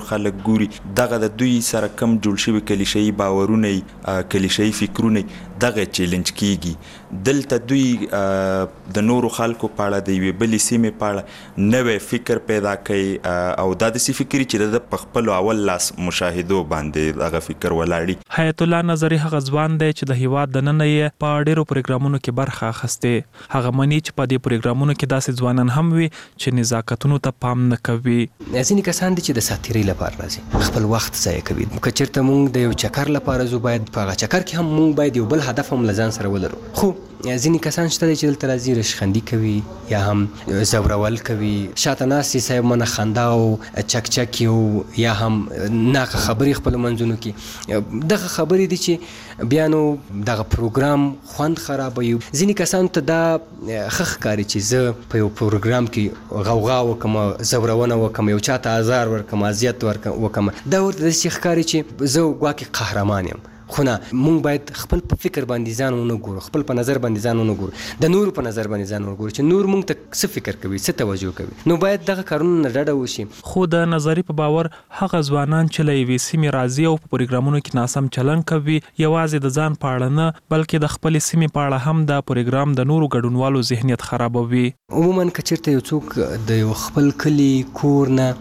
خلک ګوري دغه د دوی سره کم جوړ شوي کلیشه‌ایي باورونه کلیشه‌ایي فکرونه دغه چیلنج کیږي دلته دوی د نورو خلکو په اړه د یوې بلې سیمې په اړه نوی فکر پیدا کوي او دا داسې فکر چې د په خپلو اول لاس مشاهدو باندې دغه فکر ولاړي. حیات الله نظري هغه ځوان دی چې د هیواد دننه یې په ډېرو پروګرامونو کې برخه اخیستې. هغه مني چې په دې پروګرامونو کې داسې ځوانان هم وي چې نزاکتونو ته پام نه کوي. ځینې کسان دي چې د ساتیرۍ لپاره راځي خپل وخت ضایع کوي. که چېرته موږ د یو چکر لپاره ځو باید په هغه چکر کې هم موږ باید یو بل هدف هم له ځان سره ولرو. خو ځینې کسان شته دي چې دلته راځي رشخندي کوي یا هم زورول کوي شاته ناست دي صاحب منه خندا او چک او یا هم ناقه خبرې خپلو منځونو کې دغه خبرې دي چې بیا نو دغه پروګرام خوند خرابوي. ځینې کسانو ته دا ښه ښکاري چې زه په یو پروګرام کې غوغا وکم زورونه وکم یو چاته ازار ورکم اذیت وکم دا ورته داسې ښکاري چې زه ګواکې قهرمان یم. خو نه مونږ باید خپل په فکر باندې ځان ونه ګورو خپل په نظر باندې ځان ونه ګورو د نورو په نظر باندې ځان ونه ګورو چې نور مونږ ته څه فکر کوي څه توجه کوي نو باید دغه کارونه نه ډډه وشي. خو د نظري په باور هغه ځوانان چې له یوې سیمې راځي او په پروګرامونو کې ناسم چلن کوي یوازې د ځان په اړه نه بلکې د خپلې سیمې په اړه هم د پروګرام د نورو ګډونوالو ذهنیت خرابوي. عموما که چېرته یو څوک د یو خپل کلي کور نه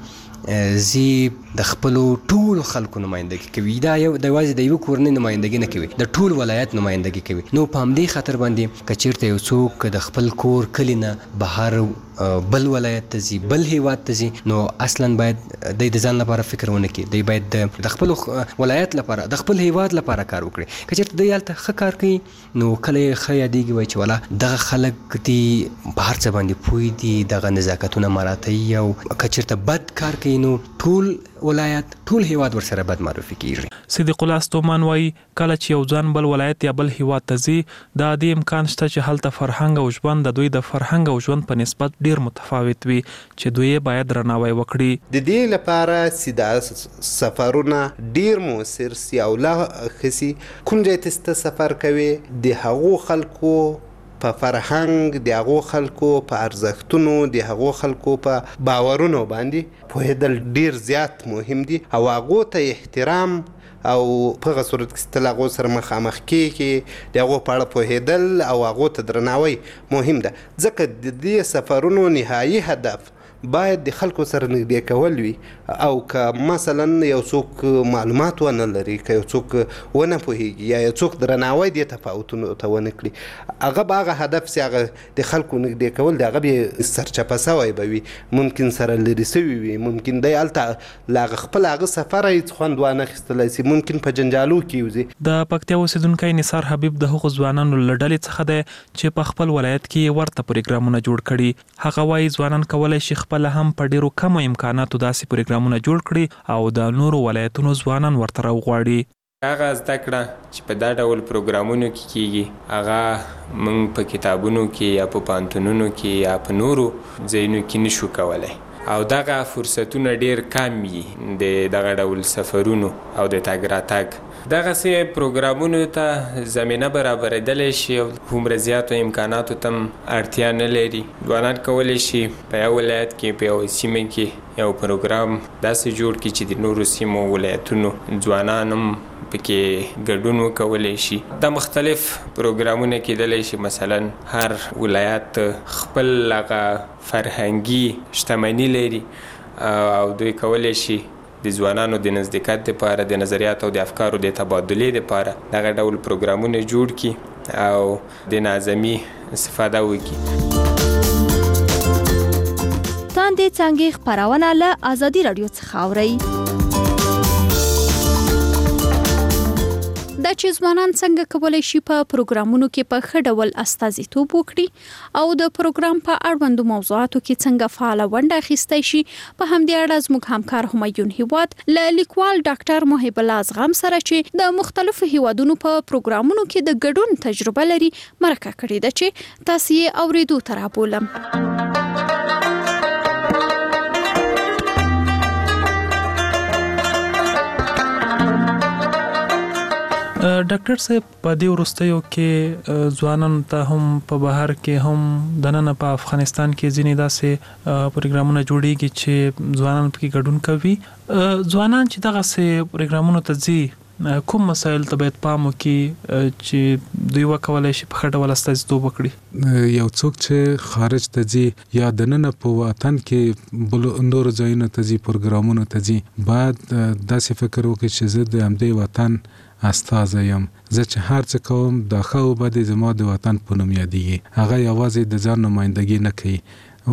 زی د خپلو ټولو خلکو نمایندګي کوي دا یو د یوازې د یوه کورنۍ نمایندګي نه کوي د ټول ولایت نمایندګي کوي. نو په همدې خاطر باندې که چېرته یو څوک د خپل کور کلي نه بهر بل ولایت ته ځي بل هیواد ته ځي نو اصلا باید د ځان لپاره فکر ونه کړي. دی باید د خپل ولایت لپاره د خپل هیواد لپاره کار وکړي. که چېرته دی هلته ښه کار کوي نو کله یې ښه یادېږي وایي چې والا دغه خلک دي په هر څه باندې پوه دي دغه نزاکتونه مراعتوي او که چېرته بد کار کوي نو ټول ولایت ټول هیواد ورسره بد معرفي کیږي. صدیق الله ستومان وایي کله چې یو ځان بل ولایت یا بل هیواد ته ځي دا د امکان شته چې هلته فرهنګ او ژوند د دوی د فرهنګ او ژوند په نسبت ډیر متفاوت وي چې دوی باید درناوی وکړي. د دې لپاره سیده سفرونه ډیر موثر سي او لا خسي کوم ځای ته سفر کوي د هغو خلکو په فرهنګ د هغو خلکو په ارزښتونو د هغو خلکو په باورونو باندې پوهېدل ډیر زیات مهم دي او هغو ته احترام او په هغه صورت کې چې تل هغو سره مخامخ کېږي د هغو په اړه پوهېدل او هغو ته درناوی مهم ده. ځکه د دې سفرونو نهایي هدف باید د خلکو سره نږدې کول وي او که مثلا یو څوک معلومات ونه لري که یو څوک ونه پوهېږي یا یو څوک درناوی دې تفاوتونو ته ونه کړي هغه به هغه هدف سي هغه د خلکو نږدې کول د هغه بې سرچپه سوی به وي ممکن سره لرې سوي وي ممکن دی هلته له هغه خپل هغه سفره هېڅ خوند وانه اخیستلی سي ممکن په جنجالو کې وځي. د پکتیا اوسېدونکی نثار حبیب د هغو ځوانانو له ډلې څخه دی چې په خپل ولایت کې ورته پروګرامونه جوړ کړي. هغه وایي ځوانان کولی شي خپله هم په ډیرو کمو امکاناتو داسې پروګرامونه جوړ کړي او د نورو ولایتونو ځوانان ورته راوغواړي. هغه زده کړه چې په دا ډول پروګرامونو کې کیږي هغه موږ په کتابونو کې یا په پوهنتونونو کې یا په نورو ځایونو کې نشو کولی او دغه فرصتونه ډیر کم وي د دغه ډول سفرونو او د تګ راتګ. دغسې پروګرامونو ته زمینه برابرېدلی شي او هومره زیاتو امکاناتو ته هم اړتیا نه لري. ځوانان کولی شي په یو ولایت کې په یوه سیمه کې یو پروګرام داسې جوړ کړي چې د نورو سیمو ولایتونو ځوانان هم پکې ګډون وکولی شي. دا مختلف پروګرامونه کېدلی شي مثلا هر ولایت خپل هغه فرهنګي شتمني لري او دوی کولی شي د ځوانانو د نزدېکت دپاره د نظریاتو او د افکارو د تبادلې دپاره دغه ډول پروګرامونه جوړ کړي او د نظمي استفاده وکړي. تاندې څانګې خپرونه له ازادي راډیو څخه اورئ. دا چې ځوانان څنګه کولی شي په پروګرامونو کې په ښه ډول استازیتوب وکړي او د پروګرام په اړوندو موضوعاتو کې څنګه فعاله ونډه اخیستی شي په همدې اړه زموږ همکار همایون هیواد له لیکوال ډاکټر محب الله ازغم سره چې د مختلفو هیوادونو په پروګرامونو کې د ګډون تجربه لري مرکه کړې ده چې تاسو یې اورېدو ته رابولم. ډاکټر صاحب په دې وروستیو کې ځوانانو ته هم په بهر کې هم دننه په افغانستان کې ځینې داسې پروګرامونه جوړیږي چې ځوانان پکې ګډون کوي. ځوانان چې دغه سه پروګرامونو ته ځي کوم مسایل ته باید پام وکړي چې دوی وکولای شي په خټه ولستازیتوب وکړي؟ یو څوک چې خارج ته ځي یا دننه په وطن کې بل نور ځایونو ته ځي پروګرامونو ته ځي باید داسې فکر وکړي چې زه د همدې وطن استازی یم. زه چې هر څه کوم دا ښه وبد زما د وطن په نوم یادېږي. هغه یوازې د ځان نمایندګي نه کوي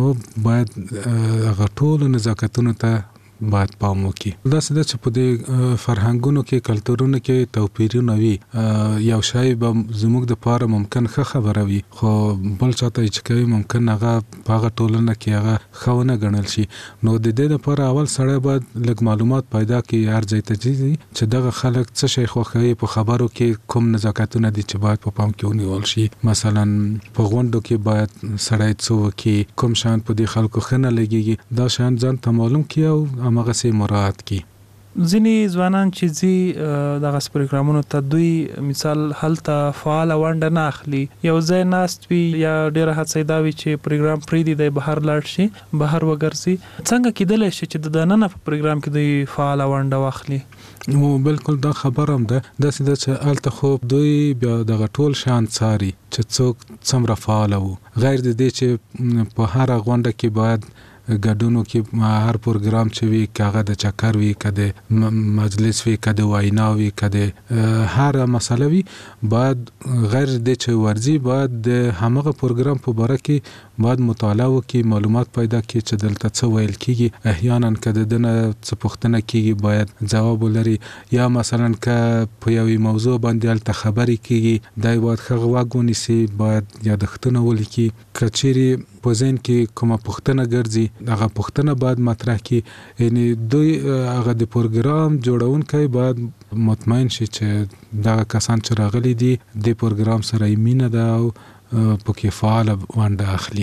او باید هغه ټولو نزاکتونو ته باید پام وکړي. داسې ده چې په دې فرهنګونو کې کلتورونو کې توپیرونه وي. یو شی به زموږ د پاره ممکن ښه خبره وي خو بل چاته چې کوي ممکن هغه په هغه ټولنه کې هغه ښه نه ګڼل شي. نو د دې لپاره اول سړی باید لږ معلومات پیدا کړي هر ځای ته چې دغه خلک څه شی خوښوي، په خبرو کې کوم نزاکتونه دي چې باید په پام کې ونیول شي. مثلا په غونډو کې باید سړی څه وکړي، کوم شان په دې خلکو ښه نه لګېږي، دا شان ځان ته معلوم کړي او همغه سي مراعات کی. ځینې ځوانان چې زی دغه پروګرامونو ته دوی مثال هلته فعال ونډه نه اخلي، یو ځای ناست وي یا ډیره هڅه دا وي چې پروګرام پریدي د بهر لاړ شي، بهر وګرځي. څنګه کېدلی شي چې د نن په پروګرام کې دوی فعال ونډه واخلي؟ نو بالکل دا خبر هم ده داسې ده چې الته خو دوی بیا دغه ټول شان څاري چې څوک څومره فعال وو، غیر د دې چې په هر غونډه کې باید ګډونو کې هر پروګرام چې وي کاغه د چکر وي کده مجلس وي کده وینا وي کده هر مسله وي باید غیر د چې ورزي باید د همغه پروګرام په باره کې باید مطالعه وکړي، معلومات پیدا کړي چې دلته څه ویل کیږي. احیانا کده دنه څه پوښتنه کیږي باید جواب ولري، یا مثلا که په یوې موضوع باندې الته خبرې کیږي دای باید ښه غوږ ونیسي، باید یادښتونه ولیکي. کچيري په ذهن کې کومه پوښتنه ګرځي هغه پوښتنه باید مطرح کړي. یعنی دوی هغه د پروګرام جوړونکي باید مطمئن شي چې دا کسان چې راغلي دي د پروګرام سره مینه ده او پکې فعال ونډه اخلي.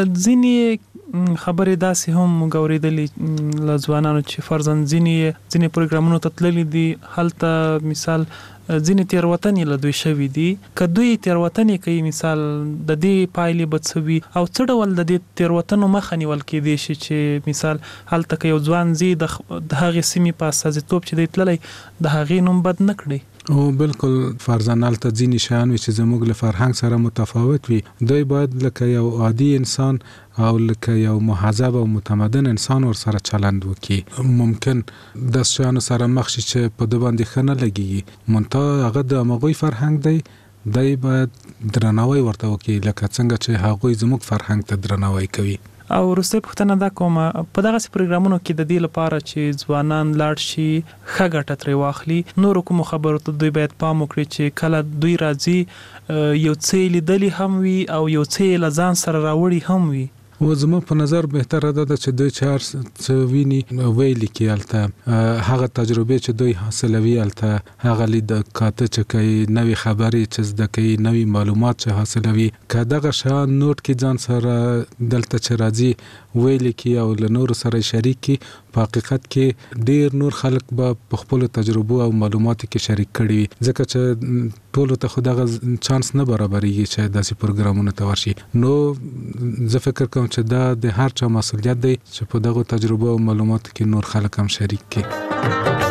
ځینې خبرې داسې هم غوړېدلې لځوانانو چې فرضاً ځینې پروګرامونو ته تللي دي، هلته مثال ځینې تیروتنې له دوی شوي دي. که دوی تیروتنې کوي مثال د دې پایلې به څه وي او څه ډول د دې تیروتنو مخه نیول کېدی شي چې مثال هلته که یو ځوان زی د هغې سیمې په استازیتوب چې دی تللی د هغې نوم بد نه کړي؟ او بالکل فرضاً هلته ځینې شیان وي چې زموږ له فرهنګ سره متفاوت وي، دوی باید لکه یو عادي انسان او لکه یو مهذب او متمدن انسان ور سره چلند وکړي. ممکن د شیانو سره مخ شي چې په د باندې ښه نه لګي، منتها هغه د همغوی فرهنګ دی باید درناوی ورته وکړي لکه څنګه چې هغوی زموږ فرهنګ ته درناوی کوي. او وروستۍ پوښتنه دا کومه، په دغسې پروګرامونو کې د دې لپاره چې ځوانان لاړ شي ښه ګټه ترې واخلي، نورو کومو خبرو ته دوی باید پام وکړي چې کله دوی راځي یو څه یې لیدلي هم وي او یو څه یې له ځان سره راوړي هم وي؟ و زما په نظر بهتره ده چې دوی چې هر څه ویني ویلي کې الته هغه تجربه چې دوی حاصلوي الته هغه لید کاته چې کوي نوې خبرې چې زده کوي نوې معلومات چې حاصلوي که دغه شان نوٹ کې ځان سره دلته چې راځي ویلي کې او له نورو سره شریک کې په حقیقت کې ډیر نور خلک به په خپل تجربه او معلوماتو کې شریک کړي وي، ځکه چې ټول ته خو دغه چانس نه برابرېږي چې داسې پروګرامونه ته ورشي. نو زه فکر کوم چې دا د هر چا مسؤلیت دی چې په دغه تجربه او معلوماتو کې نور خلک هم شریک کړي.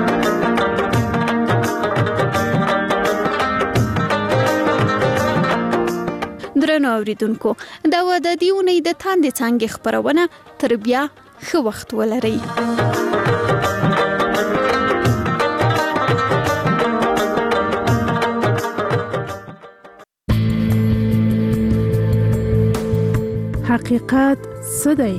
درنو اوریدونکو، دا و د دې اونۍ د تاندې څانګې خپرونه، تر بیا ښه وخت ولرئ. حقیقت څه دی؟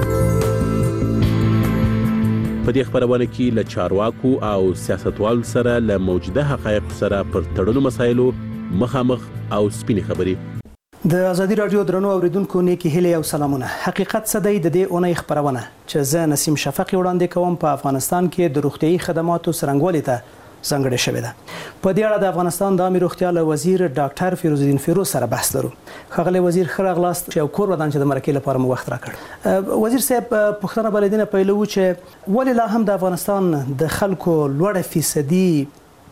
په دې خبرونه کې له چارواکو او سیاستوالو سره له موجوده حقایقو سره پر تړلو مسایلو مخامخ او سپینې خبرې. د ازادي رادیو درنو اوریدونکو نیکی هیله او سلامونه. حقیقت څه دی د دې اونۍ خبرونه چې زه نسیم شفقی وړاندې کوم په افغانستان کې د روغتيایي خدماتو څرنګوالي ته ځانګړې شوې ده. په دې اړه د افغانستان د عامه روغتیا له وزیر ډاکټر فیروز الدین فیروز سره بحث لرو. ښاغلی وزیر ښه راغلاست چې یو کور ودان چې د مرکې لپاره مو وخت راکړ. وزیر صاحب پوښتنه بلدینه پیلوو چې ولې لا هم د افغانستان د خلکو لوړه فیصدي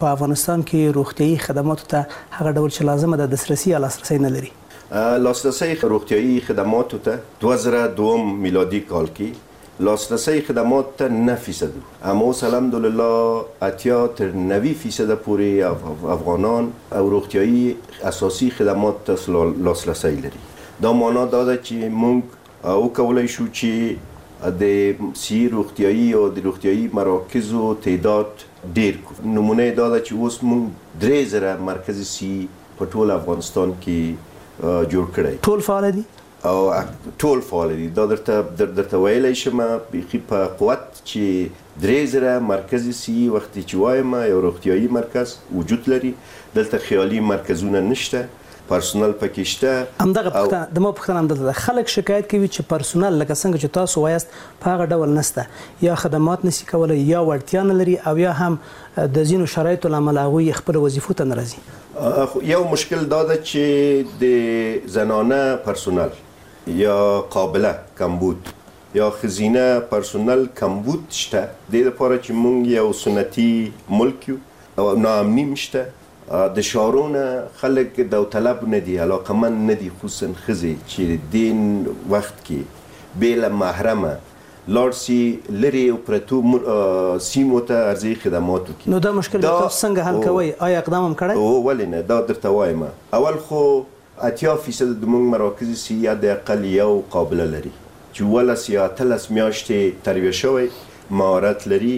په افغانستان کې روغتیايي خدماتو ته هغه ډول چې لازمه ده دسترسي یا لاسرسی نه لري؟ لاسرسی روغتیايي خدماتو ته 2002 میلادي کال کې لاسرسی خدمات ته 9%. اما اوس الحمدلله 80 تر 90% پورې افغانان او روغتیايي اساسي خدمات ته لاسرسی لري. دا معنا دا ده چې موږ وکولای شو چې د سی روغتیايي او د روغتیايي مراکزو تعداد ډیر کو. نمونه دا ده چې اوس موږ 3000 مرکز سی په ټول افغانستان کې جوړ کړی. ټول فعال دي او ټول فعال دي. دا درته ویلی شم بیخي په قوت چې 3000 مرکز سی وختي چې وایم یو روغتیايي مرکز وجود لري. دلته خیالي مرکزونه نشته، پرسونل پکې شته. همدغه پوښتنه د ما پوښتنه همدلته ده. خلک شکایت کوي چې پرسونل لکه څنګه چې تاسو وایاست په هغه ډول نشته، یا خدمات نشي کولی یا وړتیا نه لري او یا هم د ځینو شرایطو له امله هغوی خپلو وظیفو ته نه راځي. یو مشکل دا ده چې د زنانه پرسونل یا قابله کمبود یا ښځینه پرسونل کمبود شته. د دې لپاره چې موږ یو سنتي ملک یو او ناامني شته. د شارونه خلک داوطلب نه دي، علاقمند نه دي، خصوصا ښځې چې دین وخت کې بې له محرمه لاړ سي لرې او پرتو سیمو ته عرضي خدماتو کې. نو دا مشکل تاسو څنګه حل کوئ؟ آیا اقدام هم کړی؟ ولې نه، دا درته وایم. اول خو 80% د موږ مراکز سی د اقل یو قابله لري چې 18 یا 13 میاشتې تربیه شوی، مهارت لري،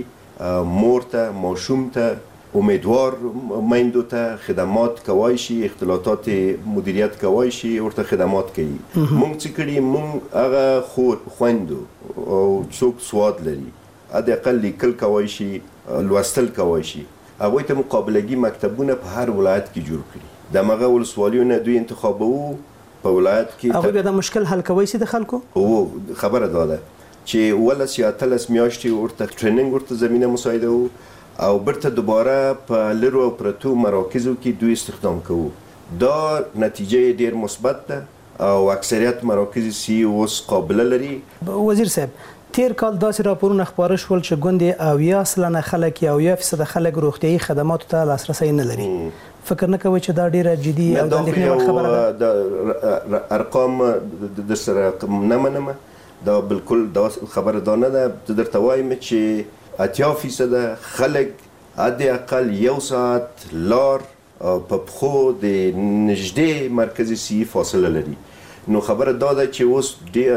مور ته ماشوم ته امیدوار میندو ته خدمات کوای شي، اختلاطات مدیریت کوای شي، ورته خدمات کوي. موږ څه کړي، موږ هغه خویندو او څوک سواد لري حداقل لیکل کوای شي، لوستل کوای شي، هغوی ته مقابلګي مکتبونه په هر ولایت کې جوړ کړي. دغه ولسوالیونه دوی انتخابوو په ولایت کې. هغوی بیا د مشکل حل کوی شي د خلکو؟ خبره دا ده چې 18 یا 13 میاشتې ورته ټریننګ، ورته زمینه مساعده وو او برته دوباره په لرو او پرتو مراکزو کې دوی استخدام کوو. دا نتیجه ډیر مثبت ده او اکثریت مراکز سی اوس قابله لري. وزیر صاحب، تیر کال داسې راپورونه خپاره شول چې ګوندې 90% خلک یا 90% خلک روغتیايي خدماتو ته لاسرسی نه لري. فکر نه کوئ چې دا ډیره جدي او د اندېښنې خبره ده؟ ارقام در سره نه منم، دا بالکل دا خبره دا نه ده. زه درته وایم چې 80% خلک حداقل یو ساعت لار په پښو د نږدې مرکز سی فاصله لري. نو خبره دا ده چې اوس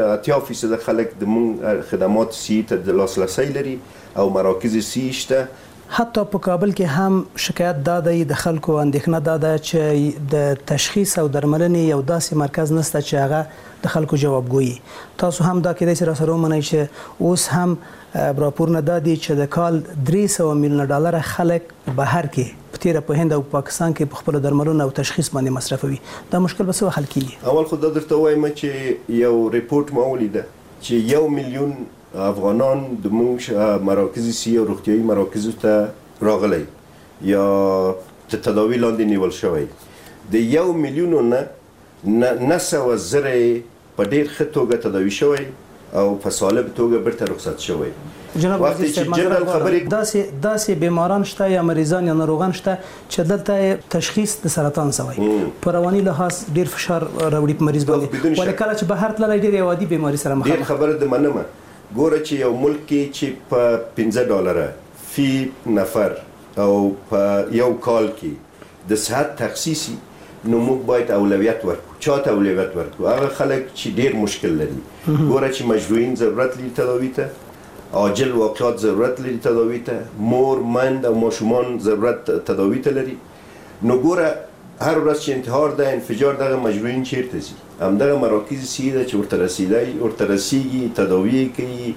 80% خلک د مونږ خدمات سی ته د لاسرسی لري او مراکز سی شته. حتی په کابل کې هم شکایت دا دی، د خلکو اندېښنه دا ده چې د تشخیص او درملنې یو داسې مرکز نشته چې هغه د خلکو جوابګویي. تاسو هم دا کېدای شي راسره ومنئ چې اوس هم راپورونه دا دي چې د کال 300 میلیونه ډالر خلک بهر کې په تیره په هند او پاکستان کې په خپل درملونه او تشخیص باندې مصرفوي. دا مشکل به څه حل کیږي؟ اول خو دا درته وایم چې یو ریپورت ما ولیده چې 1 میلیون افغانان د موږ مراکز سی او روغتیايي مراکزو ته راغلي یا د تداوی لاندې نیول شوی. د 1 میلیون نه 900,000 په ډیر ښه توګه تداوی شوی او په سالم توګه برته رخصت شوی. جناب وزیر صاحب، داسې بیماران شته یا مریضان یا ناروغان شته چې دلته تشخیص د سرطان شوی، په رواني لحاظ ډیر فشار راوړي په مریض باندې، ولې کله چې بهر تللی ډیر عادي بیماری سره مخامخ. ډیر خبره د منمه. ګوره چې یو ملک کې چې په $15 فی نفر او په یو کال کې د صحت تخصیصي، نو موږ باید اولویت ورکړو. چاته اولویت ورکړو؟ هغه خلک چې ډیر مشکل لري. ګوره چې مجروحین ضرورت لري تداوی ته، عاجل واقعات ضرورت لري تداوی ته، مور مند او ماشومان ضرورت تداوی ته لري. نو ګوره هر ورځ چې انتحار ده، انفجار، دغه مجروحین چیرته ځي؟ همدغه مراکز سی ده چې ورته رسیږي، تداوی کوي،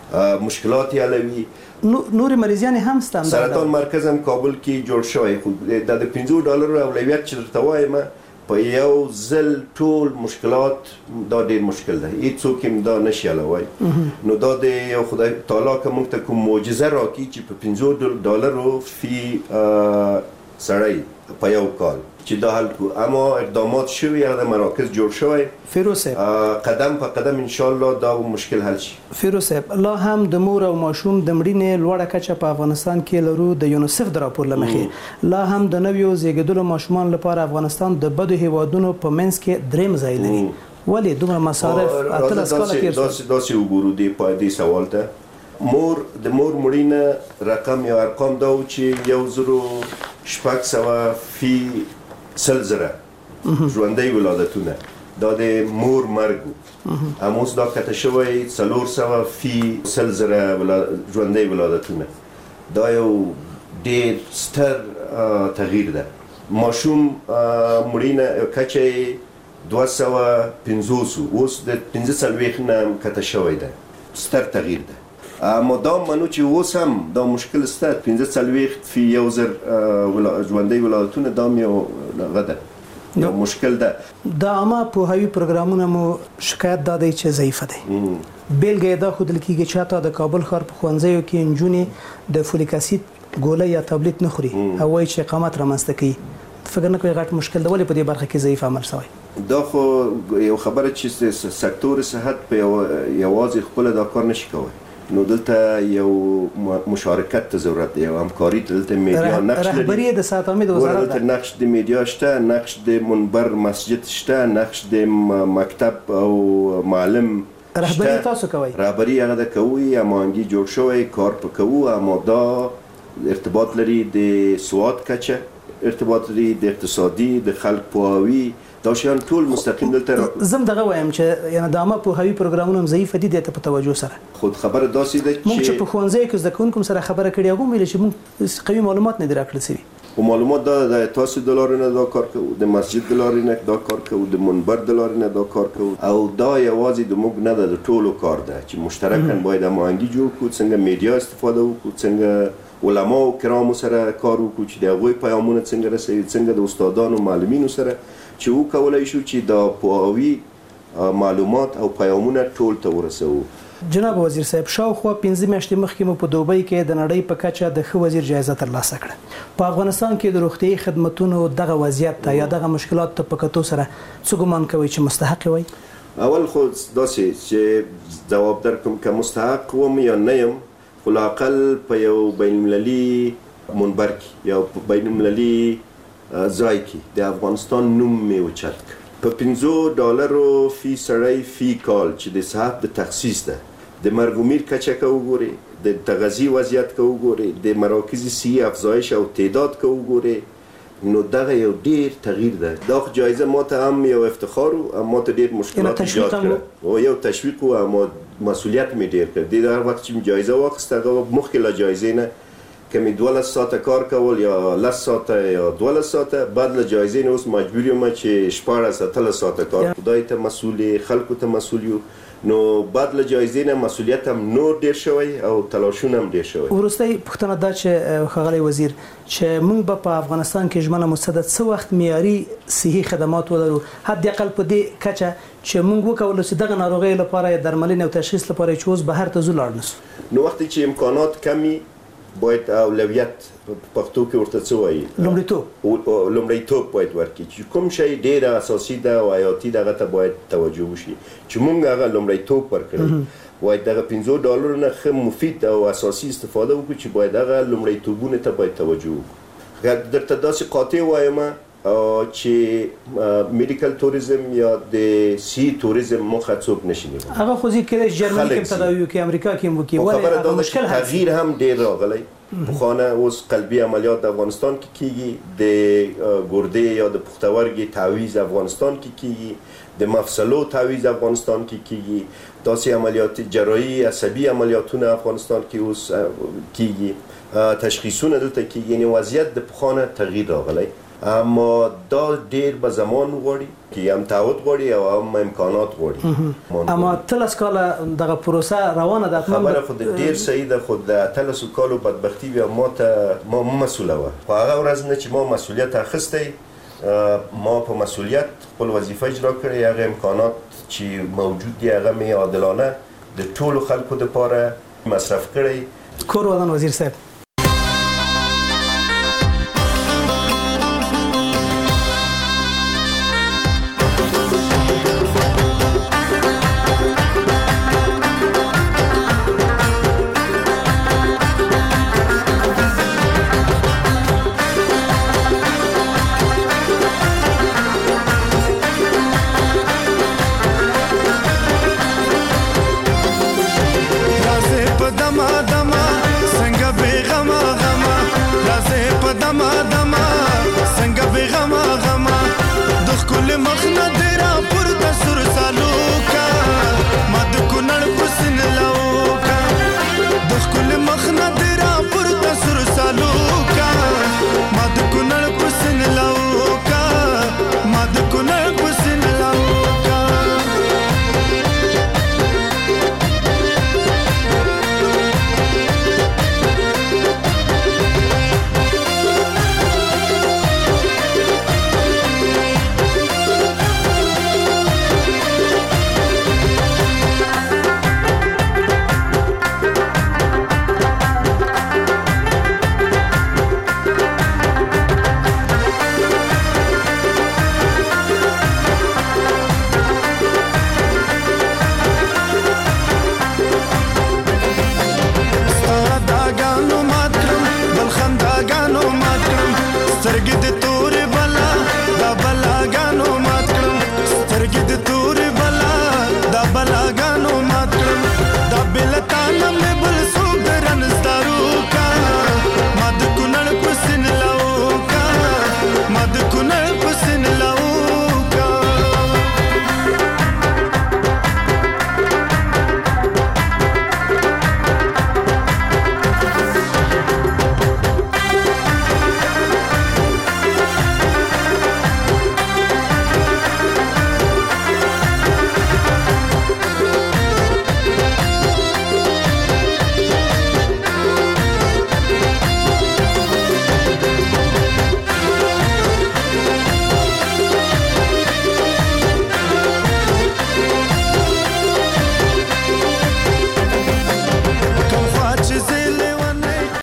مشکلات یې حلوي. نور مریضان هم شته. سرطان مرکز هم کابل کې جوړ شوی، خو د $50 اولویت چې درته وایم په یو ځل ټول مشکلات دا ډیر مشکل ده، هیڅوک هم دا نشي حلوی. نو دا د یو خدای تعالی که موږ ته کوم معجزه راکړي چې په $50 فی سړی په یو کال چې دا حل کو. اما اقدامات شوي، هغه مراکز جوړ شوی. فیروز صاحب قدم په قدم ان شاء الله دا مشکل حل شي. فیروز صاحب لا هم د مور او ماشوم د مړینې لوړه کچه په افغانستان کې لرو د یونیسف د راپور لمخې، لا هم د نویو زیږیدلو ماشومان لپاره افغانستان د بدو هیوادونو په منځ کې دریم ځای لري. ولې دومره مصارف اتلس کاله تیر شو؟ داسې وګورو دې سوال ته. د مور مړینه رقم یا ارقام دا و چې 1600 فی 100,000 ژوندۍ ولادتونه دا د مور مرګ و. اوس دا کته شوی 400 فی 100,000 ژوندۍ ولادتونه. دا یو ډېر ستر تغییر ده. ماشوم مړینه کچه 250 اوس د 45 نه کته شوی ده. ستر تغییر ده. اما دا منو چې اوس هم دا مشکل ستر 45 فی 1000 ژوندۍ ولادتونه دا یو غده یو مشکل ده. د عامه پوهاوي پروګرامونه مو شکایت دا دی چې ضعیفه دي. بیلګه دا خودل کېږي چې حتی د کابل ښار په ښوونځیو کې نجونې د فولیک اسید ګولۍ یا تابلیت نه خوري او وایي چې اقامت رامنځته کوي. فکر نه کوي غټ مشکل ده. ولې په دې برخه کې ضعیف عمل شوی؟ دا خو یو خبره چې سکتور صحت په یوازې خپل دا کار نشي کوي. نو دلته یو مشارکت ته ضرورت دی، یو همکاري. دلته میډیا نقش لري، رهبری د سات امید وزارت دلته نقش د میډیا شته، نقش د منبر مسجد شته، نقش د مکتب او معلم شته. رهبری تاسو کوي؟ رهبری هغه د کوي، امانګي جوړ شوی کار په کوو. اما دا ارتباط لري د سواد کچه، ارتباط لري د اقتصادي، د خلک پوهاوي، دا شیان ټول مستقیم دلته زم دغه وایم چې یعنی د عامه پوهاوي پروګرامونه هم ضعیف دي د په توجه سره. خود خبره داسې ده چې په ښوونځیو کې زده کوونکو سره خبره کړې هغه ویل چې موږ قوي معلومات نه راکړل شوي. او معلومات د تاسو د لارې نه دا کار کوو، د مسجد د لارې نه دا کار کوو، د منبر د لارې نه دا کار کوو. او دا یوازې د موږ نه ده، د ټولو کار ده چې مشترکاً باید هماهنګي جوړ کړو. څنګه میډیا استفاده وکړو، څنګه علماو کرامو سره کار وکړو چې د هغوی پیغامونه څنګه رسوي، څنګه د استادانو معلمینو سره چې وکولای شو چې دا پوهاوي معلومات او پیغامونه ټول ته ورسوو. جناب وزیر صاحب، شاوخوا 15 میاشتې مخکې مو په دوبۍ کې د نړۍ په کچه د ښه وزیر جایزه ترلاسه کړه. په افغانستان کې د روغتیايي خدماتو دغه وضعیت ته یا دغه مشکلات ته په کتو سره څه ګمان کوئ چې مستحق وي؟ اول خو داسې چې ځواب درکړم که مستحق وم یا نه یم، خو لااقل په یو بین المللي منبر کې یا په بین المللي ځای کې د افغانستان نوم مې اوچت کړ. په $50 فی سړی فی کال چې د صحت د تخصیص ده، د مرګ و میر کچه که وګورئ، د تغذیې وضعیت که وګورئ، د مراکز صحي افزایش او تعداد که وګورئ، نو دغه یو ډیر تغییر ده. دا جایزه ماته هم یو افتخار و، ماته ډیر مشکلات ایجاد کړه او یو تشویق و، اما مسئولیت مې ډیر کړ. د هر وخت چې مې جایزه واخیسته هغه مخکې له جایزې نه که مې 12 ساعته کار کول یا 10 ساعته یا 12 ساعته، بعد له جایزې نه اوس مجبور یم چې 14 ساعته کار. خدای ته مسئول، خلکو ته مسئول یو. نو بعد له جایزې نه مسئولیت هم نور ډیر شوی او تلاشونه هم ډیر شوی. وروستۍ پوښتنه دا چې ښاغلی وزیر چې موږ به په افغانستان کې ژمنه مستند څه وخت معیاري صحي خدمات ولرو، حد اقل په دې کچه چې موږ وکولو چې دغه ناروغۍ لپاره درملنې او تشخیص لپاره چې اوس بهر ته ځو لاړ نشو. نو وخت چې امکانات کمی باید اولویت په پښتو کې ورته څه وایي، لومړیتوب باید ورکړي چې کوم شی ډېر اساسي ده او حیاتي ده هغه ته باید توجه وشي چې موږ هغه لومړیتوب ورکړو. باید دغه $50 نه ښه مفید او اساسي استفاده وکړو چې باید هغه لومړیتوبونه ته باید توجه وکړو. درته داسې قاطع وایم چې میډیکل توریزم یا د سی توریزم مخه څوک نشي نیولی. هغه خو ځکه چې جرمني کې تداوی کوي، امریکا کې هم کوي، ولې هغه مشکل تغییر هم ډیر راغلی. بخانه اوس قلبي عملیات د افغانستان کې کیږي، د ګردې یا د پښتورګي تعویض افغانستان کې کیږي، د مفصلو تعویض افغانستان کې کیږي، داسې عملیات جراحي عصبي عملیاتونه افغانستان کې اوس کیږي، تشخیصونه دلته کیږي. یعنی وضعیت د بخانه تغییر راغلی. اما دا ډیر به زمان غواړي کې هم تعهد غواړي او هم امکانات غواړي. اما 13 کاله دغه پروسه روانه ده. خبره خو ډیر صحیح ده، خو د 13 کالو بدبختی بیا ما مسؤله وه. په هغه ورځ نه چې ما مسؤلیت اخیستی، ما په مسؤلیت خپل وظیفه اجرا کړې. هغه امکانات چې موجود دي هغه مې عادلانه د ټولو خلکو دپاره مصرف کړی. کور ودان وزیر صاحب،